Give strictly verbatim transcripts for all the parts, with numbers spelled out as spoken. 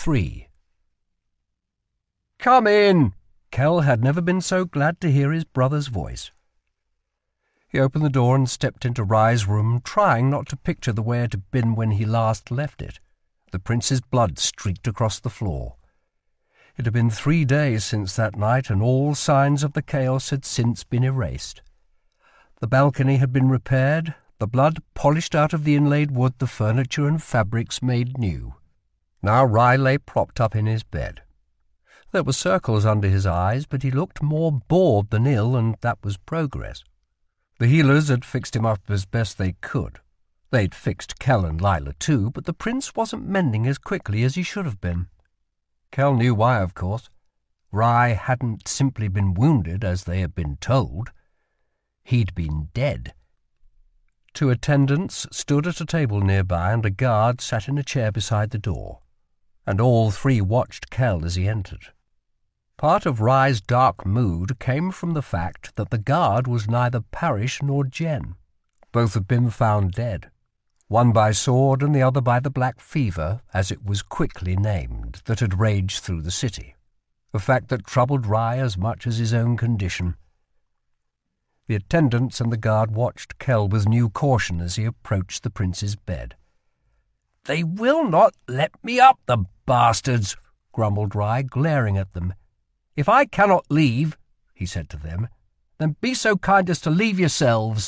three. "Come in!" Kell had never been so glad to hear his brother's voice. He opened the door and stepped into Rye's room, trying not to picture the way it had been when he last left it. The prince's blood streaked across the floor. It had been three days since that night, and all signs of the chaos had since been erased. The balcony had been repaired, the blood polished out of the inlaid wood, the furniture and fabrics made new. Now Rye lay propped up in his bed. There were circles under his eyes, but he looked more bored than ill, and that was progress. The healers had fixed him up as best they could. They'd fixed Kell and Lila too, but the prince wasn't mending as quickly as he should have been. Kell knew why, of course. Rye hadn't simply been wounded, as they had been told. He'd been dead. Two attendants stood at a table nearby, and a guard sat in a chair beside the door, and all three watched Kell as he entered. Part of Rye's dark mood came from the fact that the guard was neither Parrish nor Jen. Both had been found dead, one by sword and the other by the black fever, as it was quickly named, that had raged through the city, a fact that troubled Rye as much as his own condition. The attendants and the guard watched Kell with new caution as he approached the prince's bed. "They will not let me up, the bastards," grumbled Rye, glaring at them. "If I cannot leave," he said to them, "then be so kind as to leave yourselves."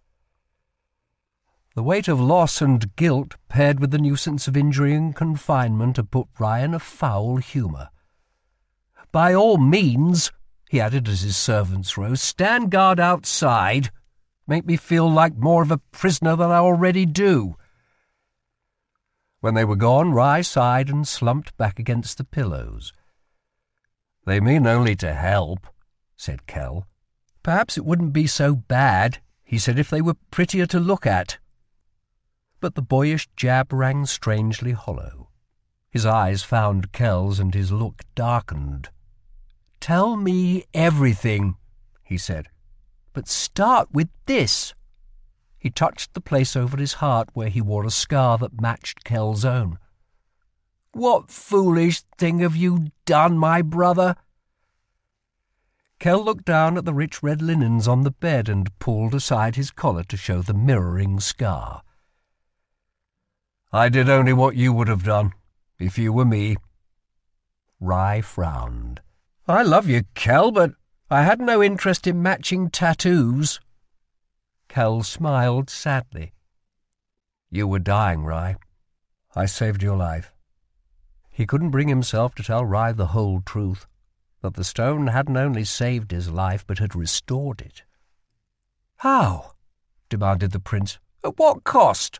The weight of loss and guilt, paired with the nuisance of injury and confinement, had put Rye in a foul humour. "By all means," he added as his servants rose, "stand guard outside. Make me feel like more of a prisoner than I already do." When they were gone, Rye sighed and slumped back against the pillows. "They mean only to help," said Kell. "Perhaps it wouldn't be so bad," he said, "if they were prettier to look at." But the boyish jab rang strangely hollow. His eyes found Kell's, and his look darkened. "Tell me everything," he said, "but start with this." He touched the place over his heart where he wore a scar that matched Kell's own. "What foolish thing have you done, my brother?" Kell looked down at the rich red linens on the bed and pulled aside his collar to show the mirroring scar. "I did only what you would have done, if you were me." Rye frowned. "I love you, Kell, but I had no interest in matching tattoos." Kell smiled sadly. "You were dying, Rye. I saved your life." He couldn't bring himself to tell Rye the whole truth, that the stone hadn't only saved his life, but had restored it. "How?" demanded the prince. "At what cost?"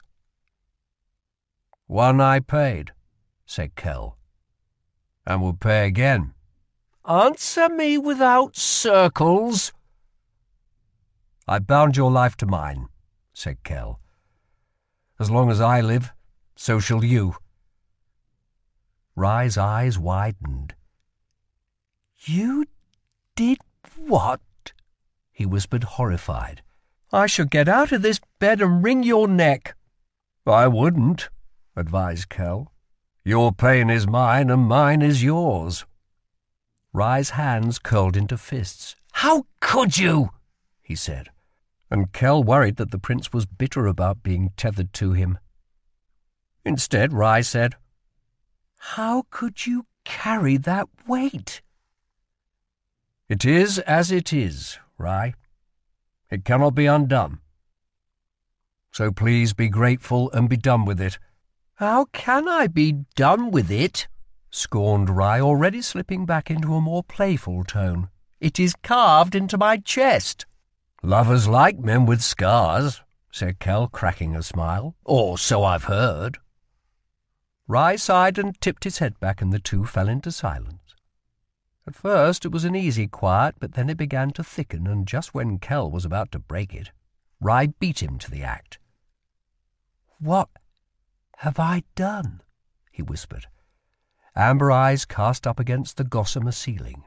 "One I paid," said Kell, "and will pay again." "Answer me without circles." "I bound your life to mine," said Kell. "As long as I live, so shall you." Rye's eyes widened. "You did what?" he whispered, horrified. "I shall get out of this bed and wring your neck." "I wouldn't," advised Kell. "Your pain is mine, and mine is yours." Rye's hands curled into fists. "How could you?" he said, and Kell worried that the prince was bitter about being tethered to him. Instead, Rye said, "How could you carry that weight?" "It is as it is, Rye. It cannot be undone. So please be grateful and be done with it." "How can I be done with it?" scorned Rye, already slipping back into a more playful tone. "It is carved into my chest." "Lovers like men with scars," said Kell, cracking a smile. "Or so I've heard." Rye sighed and tipped his head back, and the two fell into silence. At first it was an easy quiet, but then it began to thicken, and just when Kell was about to break it, Rye beat him to the act. "What have I done?" he whispered, amber eyes cast up against the gossamer ceiling.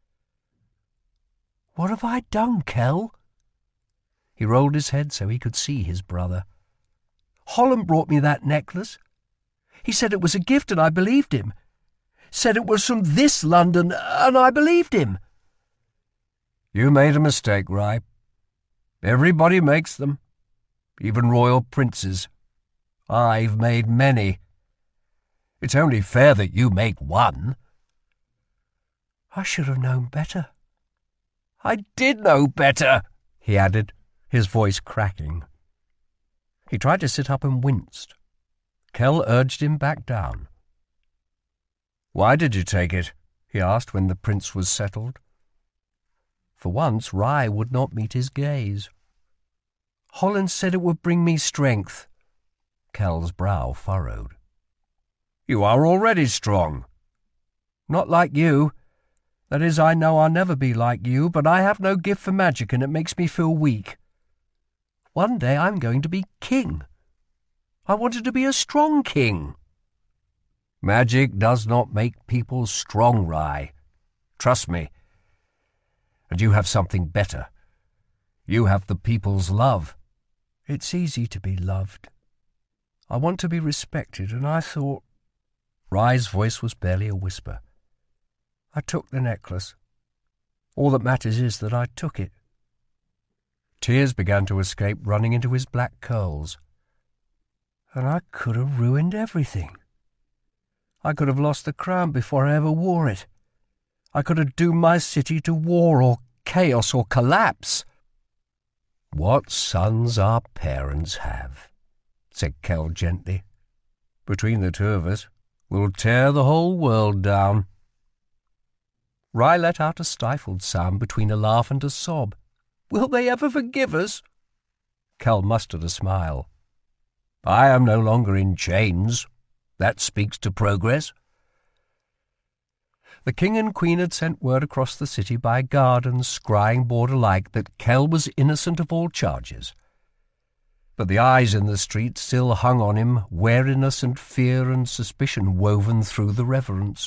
"What have I done, Kell?" He rolled his head so he could see his brother. "Holland brought me that necklace. He said it was a gift, and I believed him. said it was from this London, and I believed him." "You made a mistake, Rye. Everybody makes them, even royal princes. I've made many. It's only fair that you make one." "I should have known better." "I did know better," he added, his voice cracking. He tried to sit up and winced. Kell urged him back down. "Why did you take it?" he asked when the prince was settled. For once Rye would not meet his gaze. "Holland said it would bring me strength." Kell's brow furrowed. "You are already strong." "Not like you. That is, I know I'll never be like you, but I have no gift for magic and it makes me feel weak. One day I'm going to be king. I wanted to be a strong king." "Magic does not make people strong, Rye. Trust me. And you have something better. You have the people's love." "It's easy to be loved. I want to be respected, and I thought—" Rye's voice was barely a whisper. "I took the necklace. All that matters is that I took it." Tears began to escape, running into his black curls. "And I could have ruined everything. I could have lost the crown before I ever wore it. I could have doomed my city to war or chaos or collapse." "What sons our parents have," said Kell gently. "Between the two of us, we'll tear the whole world down." Rye let out a stifled sound between a laugh and a sob. "Will they ever forgive us?" Kell mustered a smile. "I am no longer in chains. That speaks to progress." The king and queen had sent word across the city by guard and scrying board alike that Kell was innocent of all charges. But the eyes in the street still hung on him, wariness and fear and suspicion woven through the reverence.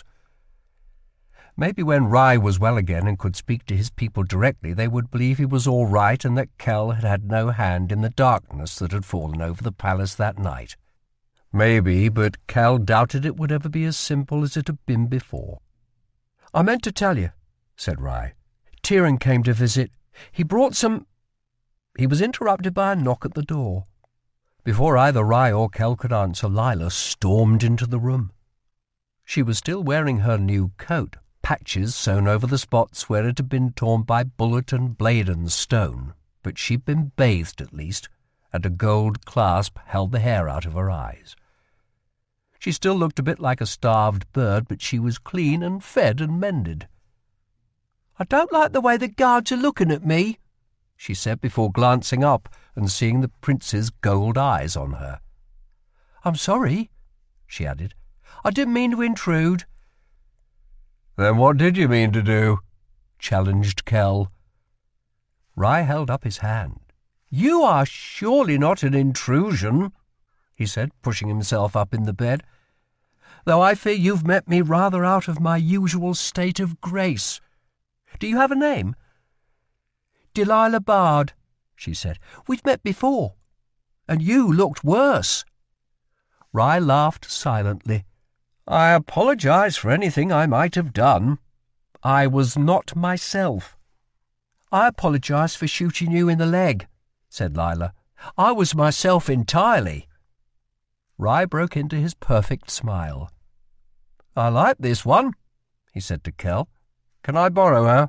Maybe when Rye was well again and could speak to his people directly, they would believe he was all right and that Kell had had no hand in the darkness that had fallen over the palace that night. Maybe, but Kell doubted it would ever be as simple as it had been before. "I meant to tell you," said Rye. "Tieran came to visit. He brought some—" He was interrupted by a knock at the door. Before either Rye or Kell could answer, Lila stormed into the room. She was still wearing her new coat, patches sewn over the spots where it had been torn by bullet and blade and stone, but she'd been bathed at least, and a gold clasp held the hair out of her eyes. She still looked a bit like a starved bird, but she was clean and fed and mended. "I don't like the way the guards are looking at me," she said before glancing up and seeing the prince's gold eyes on her. "I'm sorry," she added. "I didn't mean to intrude." "Then what did you mean to do?" challenged Kell. Rye held up his hand. "You are surely not an intrusion," he said, pushing himself up in the bed, "though I fear you've met me rather out of my usual state of grace. Do you have a name?" "Delilah Bard," she said. "We've met before, and you looked worse." Rye laughed silently. "I apologize for anything I might have done. I was not myself." "I apologize for shooting you in the leg," said Lila. "I was myself entirely." Rye broke into his perfect smile. "I like this one," he said to Kell. "Can I borrow her?"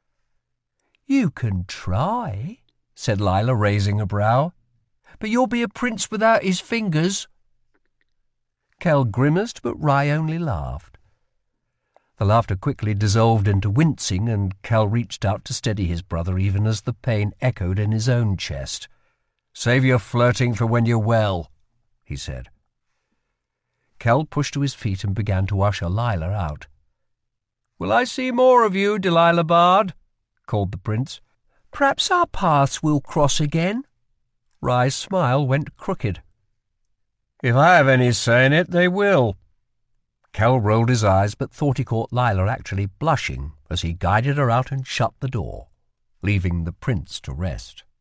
"You can try," said Lila, raising a brow. "But you'll be a prince without his fingers." Kell grimaced, but Rye only laughed. The laughter quickly dissolved into wincing, and Kell reached out to steady his brother even as the pain echoed in his own chest. "Save your flirting for when you're well," he said. Kell pushed to his feet and began to usher Lila out. "Will I see more of you, Delilah Bard?" called the prince. "Perhaps our paths will cross again." Rye's smile went crooked. "If I have any say in it, they will." Kell rolled his eyes, but thought he caught Lila actually blushing as he guided her out and shut the door, leaving the prince to rest.